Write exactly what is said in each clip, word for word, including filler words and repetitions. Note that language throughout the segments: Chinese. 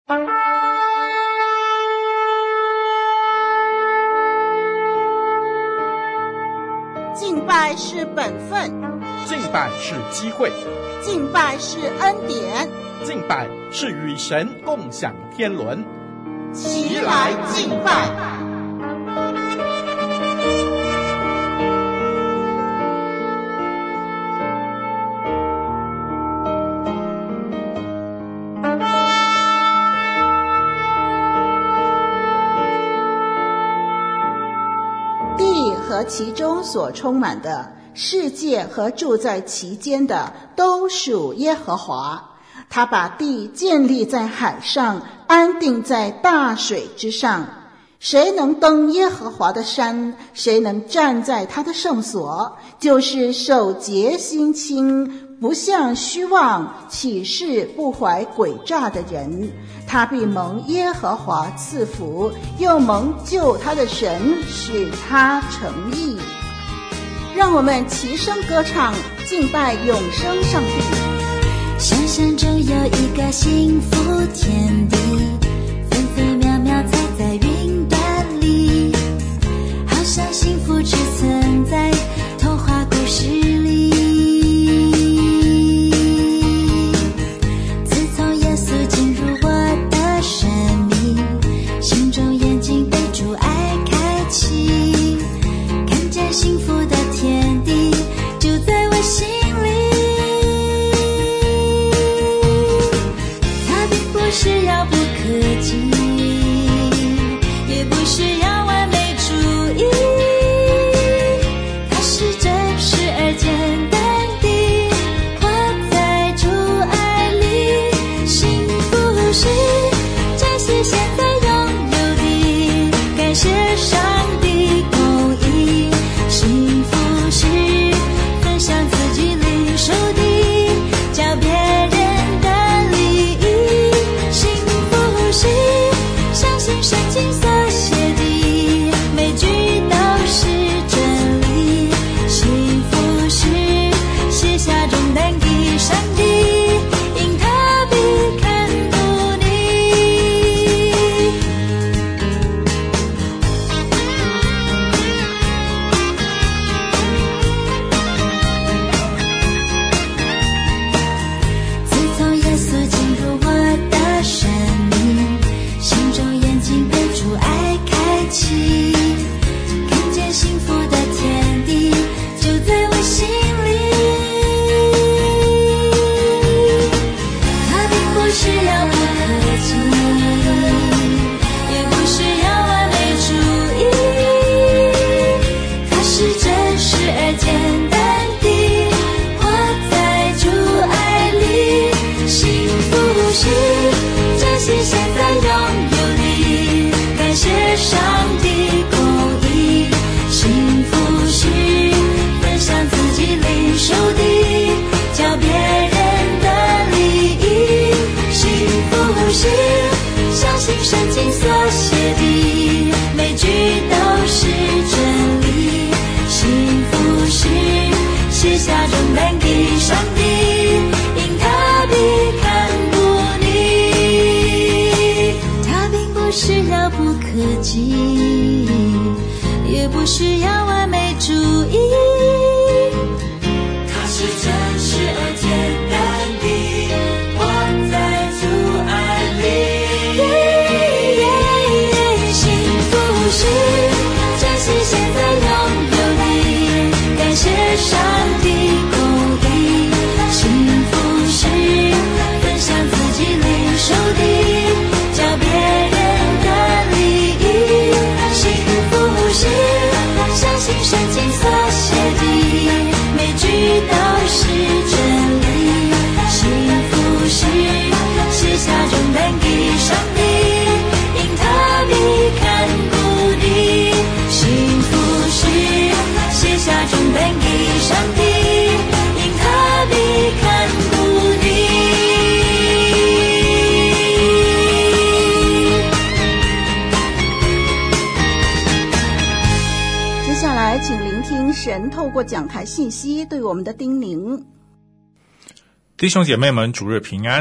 敬拜是本分， 敬拜是机会， 敬拜是恩典， 敬拜是与神共享天伦。 齐来敬拜。地和其中所充满的，世界和住在其间的，都属耶和华。他把地建立在海上，安定在大水之上。谁能登耶和华的山？谁能站在他的圣所？就是手洁心清，不向虚妄起誓，不怀诡诈的人。他必蒙耶和华赐福，又蒙救他的神使他成义。让我们齐声歌唱，敬拜永生上帝。 想象中有一个幸福天地，分分秒秒踩在云端里，好像幸福只存在童话故事里。自从耶稣进入我的生命，心中眼睛被主爱开启，看见幸福的天地就在我心里。不是遥不可及，也不是要完美主义，它是真实而简单地活在主爱里。幸福是珍惜现在拥有的，感谢上帝公义。幸福是分享自己领受的，叫别人圣经所写的每句都是真理。幸福是卸下重担给上帝，因他必看顾你。自从耶稣进入我的生命，心中眼睛被主爱开启，看见幸福的天地就在我心里。它并不是遥不可及，也不是要完美主义，它是真实而简单地活在主爱里。幸福是珍惜现在拥有的，感谢上帝公义。幸福是分享自己领受的，叫别人的利益。幸福是相信圣经所写的每句都是真理。幸福是卸下重担给上帝，因他必看顾你。他并不是遥不可及，也不是要完美主义，它是真实而简单的活在主爱里。幸福是珍惜现在拥有的，感谢上帝公义。幸福是分享自己领受的，叫别人的利益。幸福是相信圣经所写的每句都是真理。幸福是卸下重担给上帝，因他必看顾你。幸福是卸下重担给上帝，因他必看顾你。 接下来请聆听神透过讲台信息对我们的叮咛。 弟兄姐妹们，主日平安。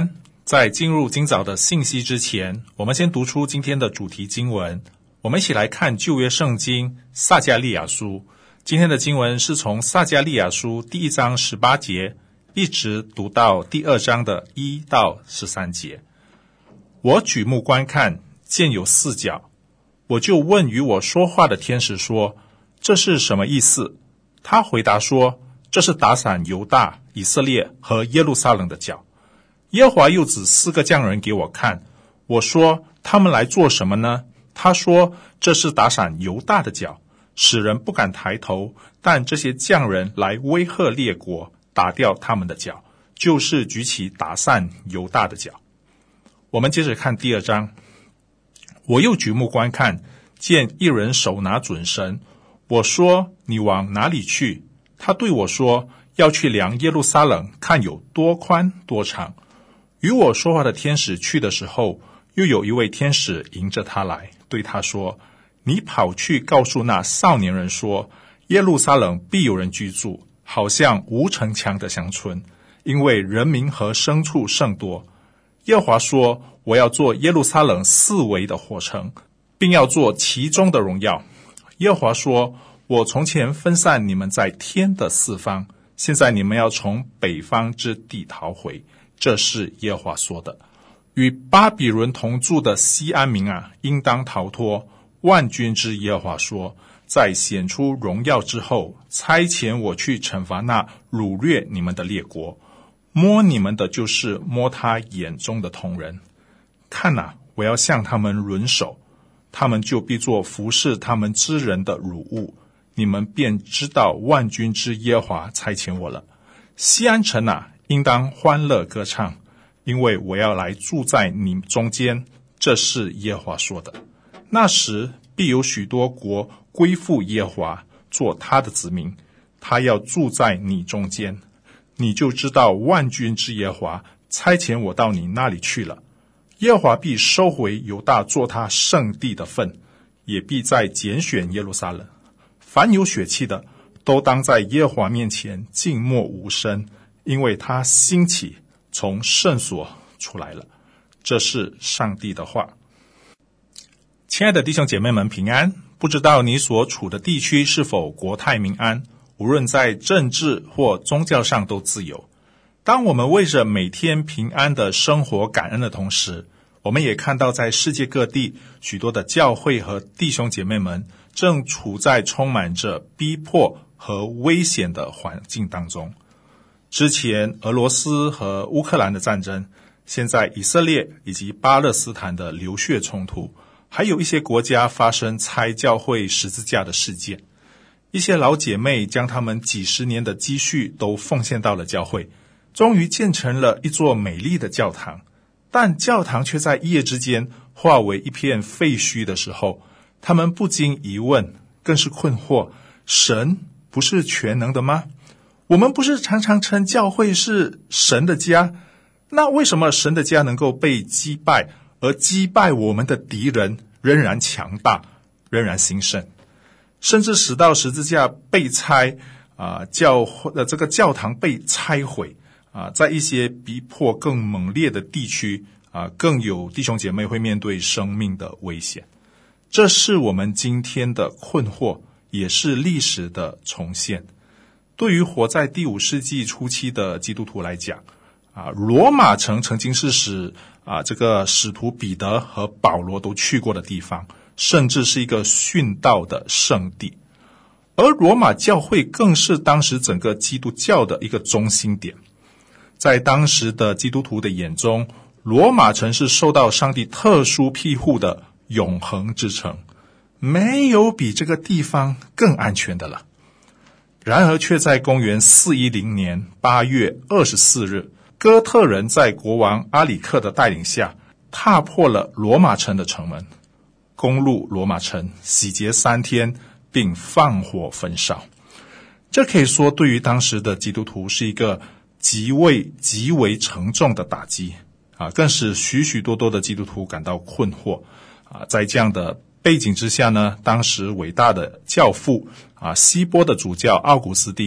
在进入今早的信息之前，我们先读出今天的主题经文。我们一起来看旧约圣经撒迦利亚书。今天的经文是从撒迦利亚书第一章十八节一直读到第二章的一到十三节。我举目观看，见有四角，我就问与我说话的天使说，这是什么意思？他回答说，这是打散犹大、以色列和耶路撒冷的角。耶和华又指四个匠人给我看，我说他们来做什么呢？他说这是打散犹大的角，使人不敢抬头，但这些匠人来威吓列国，打掉他们的角，就是举起打散犹大的角。我们接着看第二章。我又举目观看，见一人手拿准绳，我说你往哪里去？他对我说，要去量耶路撒冷，看有多宽多长。与我说话的天使去的时候，又有一位天使迎着他来，对他说，你跑去告诉那少年人说，耶路撒冷必有人居住，好像无城墙的乡村，因为人民和牲畜甚多。耶和华说，我要做耶路撒冷四围的火城，并要做其中的荣耀。耶和华说，我从前分散你们在天的四方，现在你们要从北方之地逃回，这是耶和华说的。与巴比伦同住的西安民啊，应当逃脱。万军之耶和华说，在显出荣耀之后，差遣我去惩罚那掳掠你们的列国，摸你们的就是摸他眼中的瞳人。看啊，我要向他们抡手，他们就必做服侍他们之人的辱物，你们便知道万军之耶和华差遣我了。西安城啊，应当欢乐歌唱，因为我要来住在你中间，这是耶和华说的。那时必有许多国归附耶和华，做他的子民，他要住在你中间，你就知道万军之耶和华差遣我到你那里去了。耶和华必收回犹大做他圣地的份，也必再拣选耶路撒冷。凡有血气的，都当在耶和华面前静默无声，因为他兴起，从圣所出来了。这是上帝的话。亲爱的弟兄姐妹们，平安。不知道你所处的地区是否国泰民安，无论在政治或宗教上都自由。当我们为着每天平安的生活感恩的同时，我们也看到在世界各地许多的教会和弟兄姐妹们正处在充满着逼迫和危险的环境当中。之前俄罗斯和乌克兰的战争，现在以色列以及巴勒斯坦的流血冲突，还有一些国家发生拆教会十字架的事件。一些老姐妹将他们几十年的积蓄都奉献到了教会，终于建成了一座美丽的教堂，但教堂却在一夜之间化为一片废墟的时候，他们不禁疑问，更是困惑，神不是全能的吗？我们不是常常称教会是神的家，那为什么神的家能够被击败，而击败我们的敌人仍然强大，仍然兴盛，甚至使到十字架被拆啊、呃，教呃这个教堂被拆毁啊、呃，在一些逼迫更猛烈的地区啊、呃，更有弟兄姐妹会面对生命的危险。这是我们今天的困惑，也是历史的重现。对于活在第五世纪初期的基督徒来讲，啊，罗马城曾经是使啊这个使徒彼得和保罗都去过的地方，甚至是一个殉道的圣地。而罗马教会更是当时整个基督教的一个中心点。在当时的基督徒的眼中，罗马城是受到上帝特殊庇护的永恒之城，没有比这个地方更安全的了。然而却在公元四一零年八月二十四日，哥特人在国王阿里克的带领下，踏破了罗马城的城门，攻入罗马城，洗劫三天，并放火焚烧。这可以说对于当时的基督徒是一个极为极为沉重的打击啊，更使许许多多的基督徒感到困惑啊。在这样的背景之下呢，当时伟大的教父啊，希波的主教奥古斯丁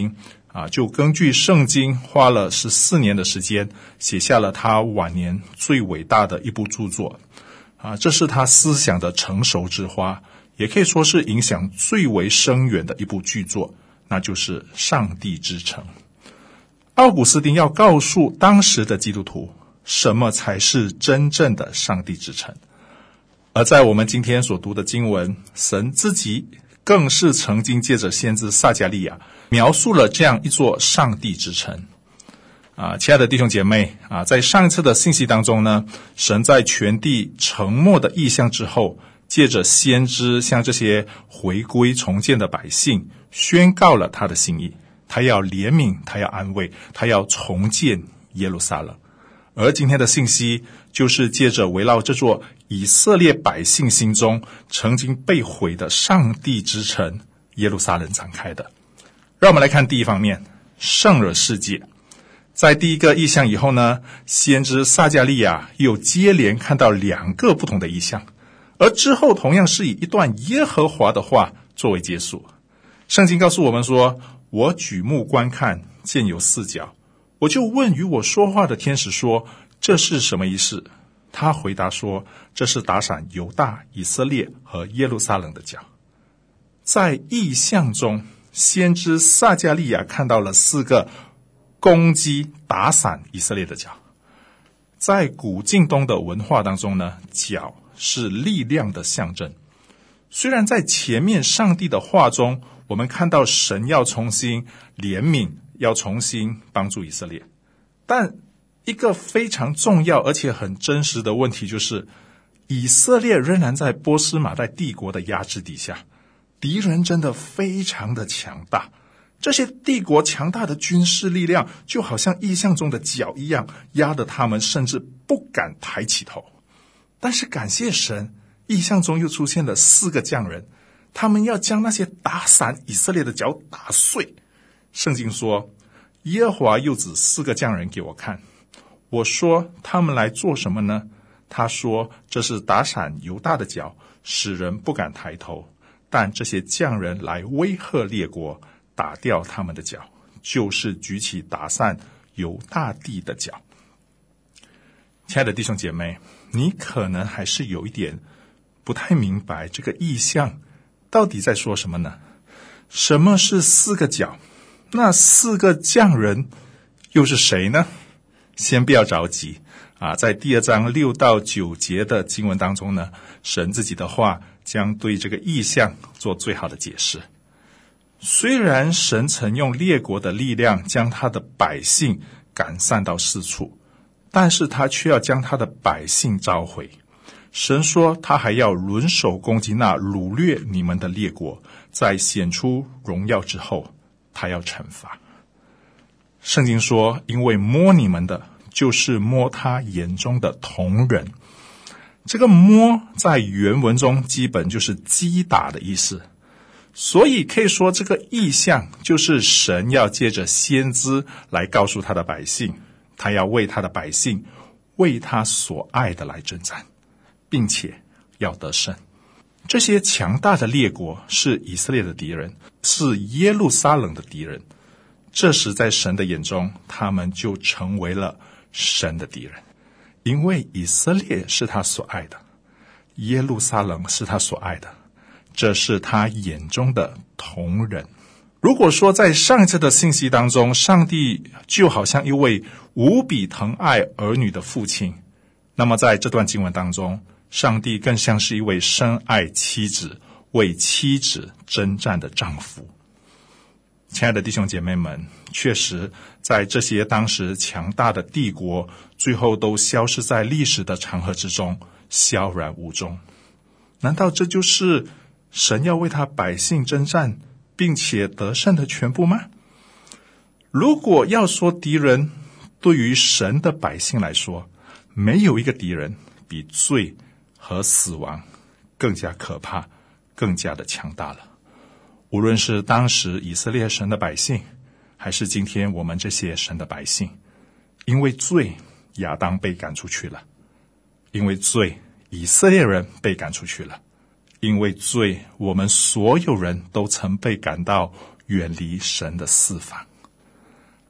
啊，就根据圣经花了十四年的时间，写下了他晚年最伟大的一部著作。啊，这是他思想的成熟之花，也可以说是影响最为深远的一部巨作，那就是《上帝之城》。奥古斯丁要告诉当时的基督徒，什么才是真正的上帝之城。而在我们今天所读的经文，神自己更是曾经借着先知撒迦利亚描述了这样一座上帝之城。啊，亲爱的弟兄姐妹啊，在上一次的信息当中呢，神在全地沉默的异象之后，借着先知向这些回归重建的百姓宣告了他的心意，他要怜悯，他要安慰，他要重建耶路撒冷。而今天的信息就是借着围绕这座以色列百姓心中曾经被毁的上帝之城耶路撒冷展开的。让我们来看第一方面，圣而世界。在第一个异象以后呢，先知撒迦利亚又接连看到两个不同的异象，而之后同样是以一段耶和华的话作为结束。圣经告诉我们说，我举目观看，见有四角，我就问与我说话的天使说，这是什么意思？他回答说，这是打散犹大、以色列和耶路撒冷的角。在异象中，先知撒迦利亚看到了四个攻击打散以色列的角。在古近东的文化当中呢，角是力量的象征。虽然在前面上帝的话中，我们看到神要重新怜悯，要重新帮助以色列，但一个非常重要而且很真实的问题就是，以色列仍然在波斯马代帝国的压制底下，敌人真的非常的强大。这些帝国强大的军事力量就好像异象中的角一样，压得他们甚至不敢抬起头。但是感谢神，异象中又出现了四个匠人，他们要将那些打散以色列的角打碎。圣经说，耶和华又指四个匠人给我看，我说他们来做什么呢？他说，这是打散犹大的角，使人不敢抬头，但这些匠人来威吓列国，打掉他们的角，就是举起打散犹大地的角。亲爱的弟兄姐妹，你可能还是有一点不太明白这个意象到底在说什么呢？什么是四个角？那四个匠人又是谁呢？先不要着急啊，在第二章六到九节的经文当中呢，神自己的话将对这个意象做最好的解释。虽然神曾用列国的力量将他的百姓赶散到四处，但是他却要将他的百姓召回。神说他还要轮手攻击那掳掠你们的列国，在显出荣耀之后，他要惩罚。圣经说，因为摸你们的就是摸他眼中的瞳人。这个摸在原文中基本就是击打的意思，所以可以说这个意象就是神要借着先知来告诉他的百姓，他要为他的百姓为他所爱的来征战，并且要得胜。这些强大的列国是以色列的敌人，是耶路撒冷的敌人。这时在神的眼中，他们就成为了神的敌人，因为以色列是他所爱的，耶路撒冷是他所爱的，这是他眼中的瞳人。如果说在上一次的信息当中，上帝就好像一位无比疼爱儿女的父亲，那么在这段经文当中，上帝更像是一位深爱妻子，为妻子征战的丈夫。亲爱的弟兄姐妹们，确实在这些当时强大的帝国最后都消失在历史的长河之中，悄然无踪。难道这就是神要为他百姓征战并且得胜的全部吗？如果要说敌人，对于神的百姓来说，没有一个敌人比罪和死亡更加可怕，更加的强大了。无论是当时以色列神的百姓，还是今天我们这些神的百姓，因为罪，亚当被赶出去了；因为罪，以色列人被赶出去了；因为罪，我们所有人都曾被赶到远离神的四方。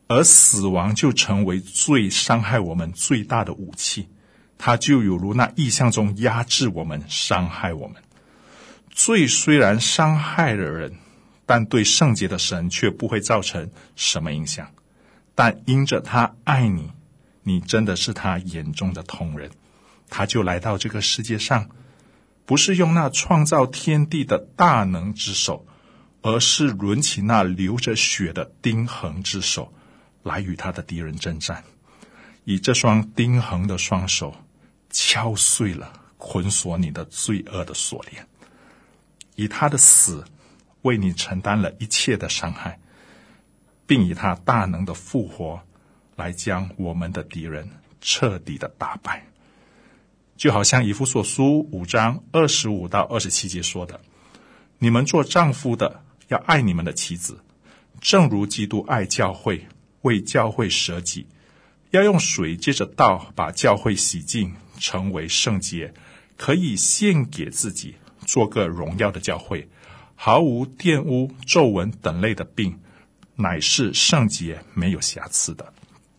而死亡就成为最伤害我们最大的武器，它就有如那意象中压制我们，伤害我们。罪虽然伤害了人，但对圣洁的神却不会造成什么影响。但因着他爱你，你真的是他眼中的瞳人，他就来到这个世界上，不是用那创造天地的大能之手，而是抡起那流着血的钉痕之手，来与他的敌人征战，以这双钉痕的双手敲碎了捆锁你的罪恶的锁链，以他的死为你承担了一切的伤害，并以他大能的复活来将我们的敌人彻底的打败。就好像以弗所书五章二十五到二十七节说的，你们做丈夫的要爱你们的妻子，正如基督爱教会，为教会舍己，要用水接着道把教会洗净，成为圣洁，可以献给自己，做个荣耀的教会，毫无玷污、皱纹等类的病，乃是圣洁没有瑕疵的。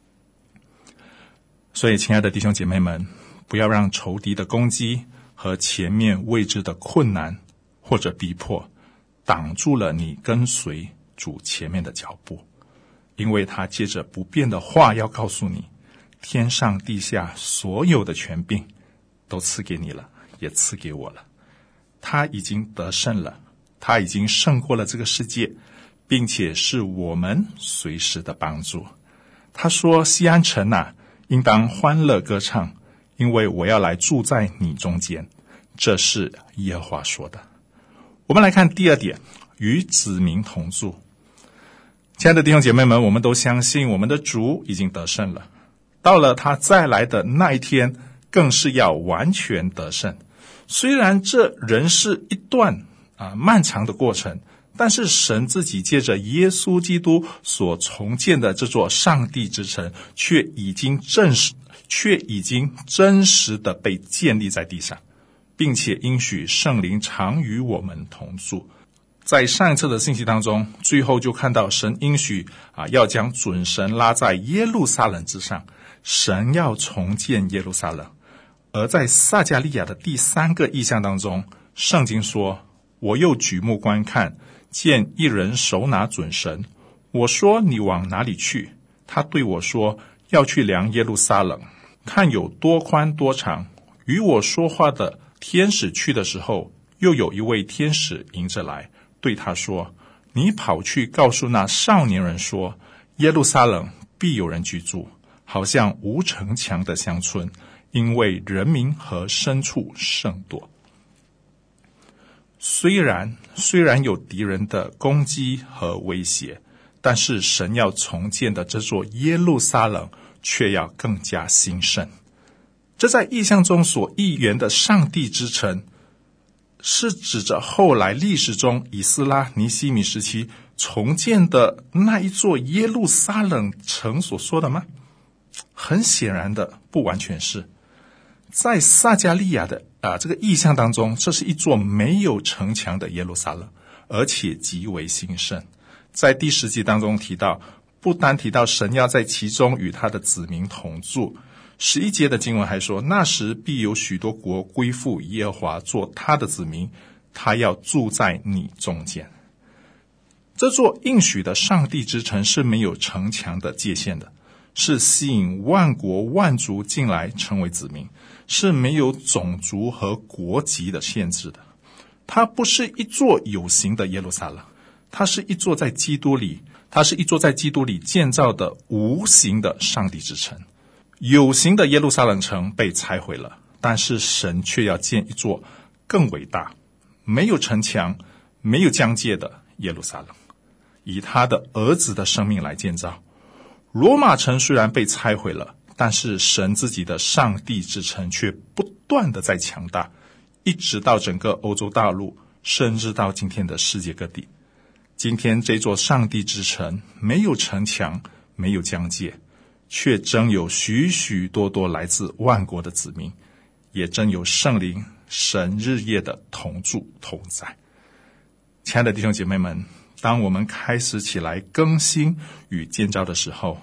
所以亲爱的弟兄姐妹们，不要让仇敌的攻击和前面未知的困难或者逼迫挡住了你跟随主前面的脚步，因为他借着不变的话要告诉你，天上地下所有的权柄都赐给你了，也赐给我了。他已经得胜了，他已经胜过了这个世界，并且是我们随时的帮助。他说，西安城啊，应当欢乐歌唱，因为我要来住在你中间。这是耶和华说的。我们来看第二点，与子民同住。亲爱的弟兄姐妹们，我们都相信我们的主已经得胜了，到了他再来的那一天，更是要完全得胜。虽然这仍是一段啊漫长的过程，但是神自己借着耶稣基督所重建的这座上帝之城，却已经正实，却已经真实的被建立在地上，并且应许圣灵常与我们同住。在上一次的信息当中，最后就看到神应许啊，要将准绳拉在耶路撒冷之上，神要重建耶路撒冷。而在撒迦利亚的第三个异象当中，圣经说，我又举目观看，见一人手拿准绳，我说你往哪里去？他对我说，要去量耶路撒冷，看有多宽多长。与我说话的天使去的时候，又有一位天使迎着来，对他说，你跑去告诉那少年人说，耶路撒冷必有人居住，好像无城墙的乡村，因为人民和牲畜甚多。虽然虽然有敌人的攻击和威胁，但是神要重建的这座耶路撒冷却要更加兴盛。这在异象中所预言的上帝之城，是指着后来历史中以斯拉尼希米时期重建的那一座耶路撒冷城所说的吗？很显然的不完全是。在撒迦利亚的啊这个异象当中，这是一座没有城墙的耶路撒冷，而且极为兴盛。在第十集当中提到，不单提到神要在其中与他的子民同住，十一节的经文还说，那时必有许多国归附耶和华做他的子民，他要住在你中间。这座应许的上帝之城是没有城墙的界限的，是吸引万国万族进来成为子民，是没有种族和国籍的限制的。它不是一座有形的耶路撒冷，它是一座在基督里，它是一座在基督里建造的无形的上帝之城。有形的耶路撒冷城被拆毁了，但是神却要建一座更伟大、没有城墙、没有疆界的耶路撒冷，以他的儿子的生命来建造。罗马城虽然被拆毁了，但是神自己的上帝之城却不断的在强大，一直到整个欧洲大陆，甚至到今天的世界各地。今天这座上帝之城没有城墙，没有疆界，却真有许许多多来自万国的子民，也真有圣灵神日夜的同住同在。亲爱的弟兄姐妹们，当我们开始起来更新与建造的时候，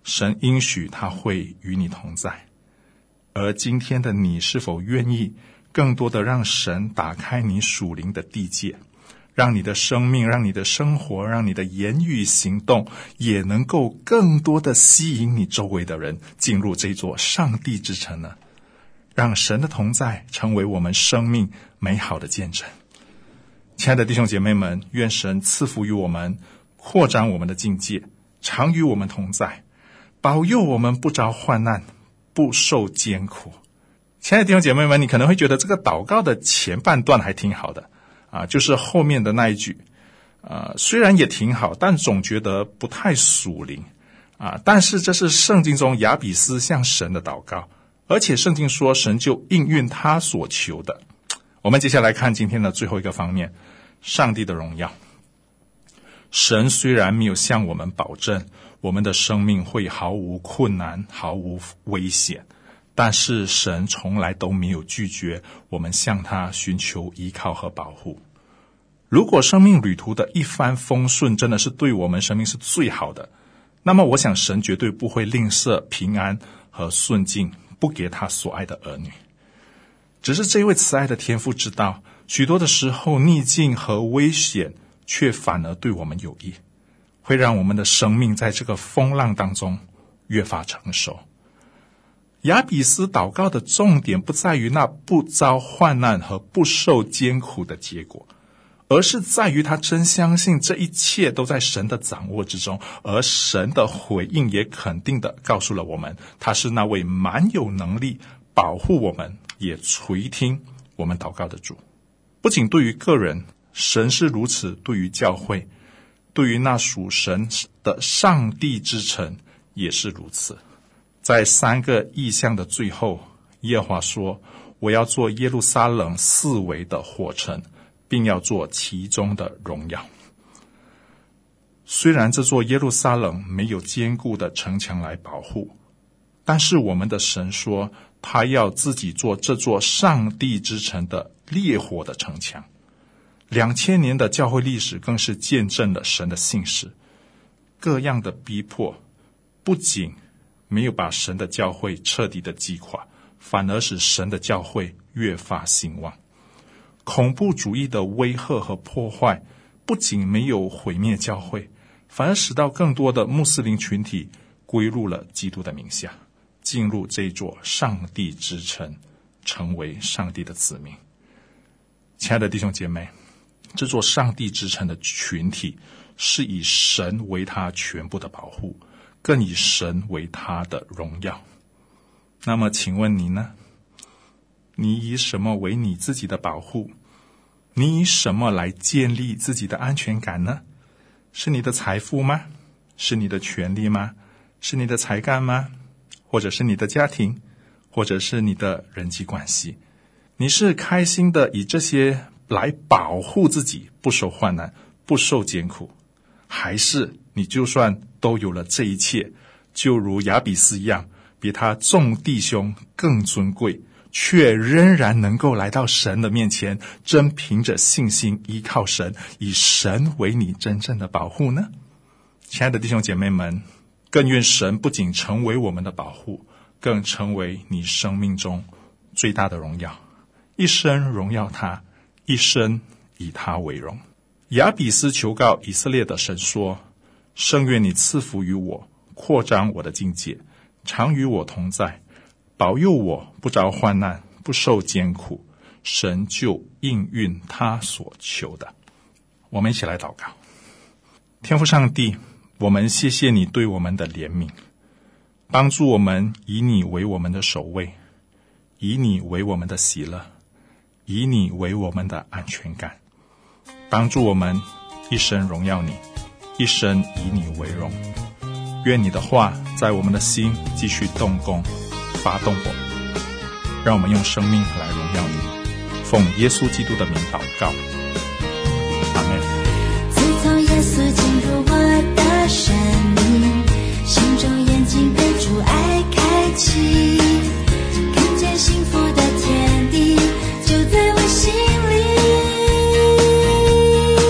神应许他会与你同在。而今天的你是否愿意更多的让神打开你属灵的地界，让你的生命，让你的生活，让你的言语行动也能够更多的吸引你周围的人进入这座上帝之城呢？让神的同在成为我们生命美好的见证。亲爱的弟兄姐妹们，愿神赐福于我们，扩展我们的境界，常与我们同在，保佑我们不遭患难，不受艰苦。亲爱的弟兄姐妹们，你可能会觉得这个祷告的前半段还挺好的啊，就是后面的那一句啊，虽然也挺好，但总觉得不太属灵啊。但是这是圣经中亚比斯向神的祷告，而且圣经说神就应允他所求的。我们接下来看今天的最后一个方面，上帝的荣耀。神虽然没有向我们保证我们的生命会毫无困难，毫无危险，但是神从来都没有拒绝我们向他寻求依靠和保护。如果生命旅途的一帆风顺真的是对我们生命是最好的，那么我想神绝对不会吝啬平安和顺境，不给他所爱的儿女。只是这位慈爱的天父知道，许多的时候逆境和危险却反而对我们有益，会让我们的生命在这个风浪当中越发成熟。亚比斯祷告的重点不在于那不遭患难和不受艰苦的结果，而是在于他真相信这一切都在神的掌握之中，而神的回应也肯定地告诉了我们，他是那位蛮有能力保护我们，也垂听我们祷告的主。不仅对于个人，神是如此，对于教会，对于那属神的上帝之城也是如此。在三个异象的最后，耶和华说，我要做耶路撒冷四围的火城，并要做其中的荣耀。虽然这座耶路撒冷没有坚固的城墙来保护，但是我们的神说，他要自己做这座上帝之城的烈火的城墙。两千年的教会历史更是见证了神的信实。各样的逼迫不仅没有把神的教会彻底的击垮，反而使神的教会越发兴旺。恐怖主义的威吓和破坏不仅没有毁灭教会，反而使到更多的穆斯林群体归入了基督的名下，进入这座上帝之城，成为上帝的子民。亲爱的弟兄姐妹，这座上帝之城的群体是以神为他全部的保护，更以神为他的荣耀。那么请问你呢？你以什么为你自己的保护？你以什么来建立自己的安全感呢？是你的财富吗？是你的权利吗？是你的才干吗？或者是你的家庭？或者是你的人际关系？你是开心的以这些来保护自己不受患难，不受艰苦，还是你就算都有了这一切，就如亚比斯一样，比他众弟兄更尊贵，却仍然能够来到神的面前，真凭着信心依靠神，以神为你真正的保护呢？亲爱的弟兄姐妹们，更愿神不仅成为我们的保护，更成为你生命中最大的荣耀，一生荣耀他，一生以他为荣。亚比斯求告以色列的神说，圣愿你赐福于我，扩张我的境界，常与我同在，保佑我不遭患难，不受艰苦，神就应允他所求的。我们一起来祷告。天父上帝，我们谢谢你对我们的怜悯，帮助我们以你为我们的首位，以你为我们的喜乐，以你为我们的安全感，帮助我们一生荣耀你，一生以你为荣。愿你的话在我们的心继续动工，发动我们，让我们用生命来荣耀你。奉耶稣基督的名祷告，阿们。 自从耶稣进入我的生命，心中眼睛被主爱开启，看见幸福的天地就在我心里。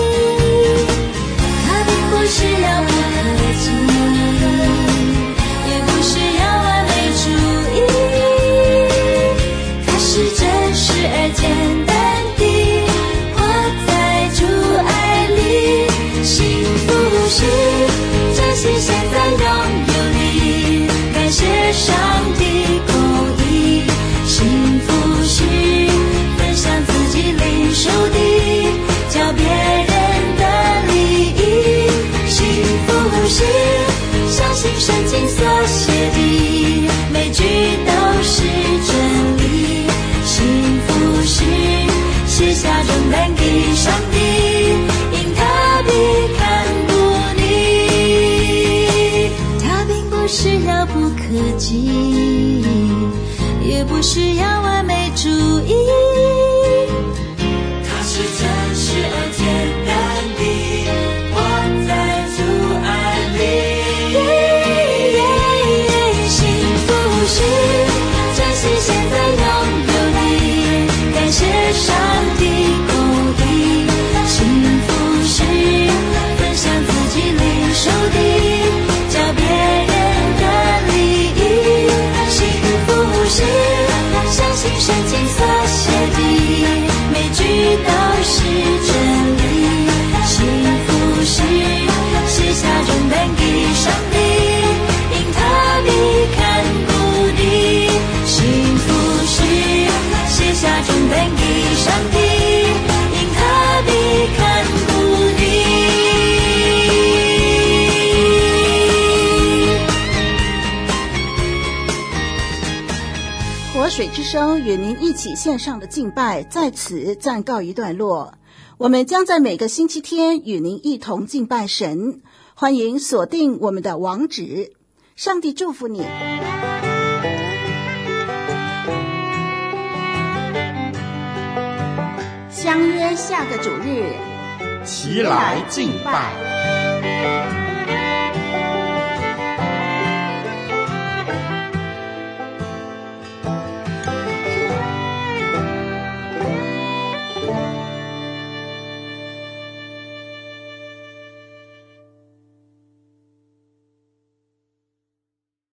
他的故事遥不可及，有经所写的，每句都是真理。幸福是卸下重担给上帝，因他必看顾你。他并不是遥不可及，也不是要完美主义，他是真实而简单的，活在主爱里。幸福是珍惜现在拥有的，感谢上帝公义。幸福是分享自己领受的，教别人的利益。幸福是相信圣经所写的，每句都是真理。幸福是卸下重担给上帝，因他必看顾你。幸福是卸下重担给上帝，因他必看顾你。 活水之声与您一起线上的敬拜在此暂告一段落，我们将在每个星期天与您一同敬拜神，欢迎锁定我们的网址。上帝祝福你。相约下个主日， 齐来敬拜。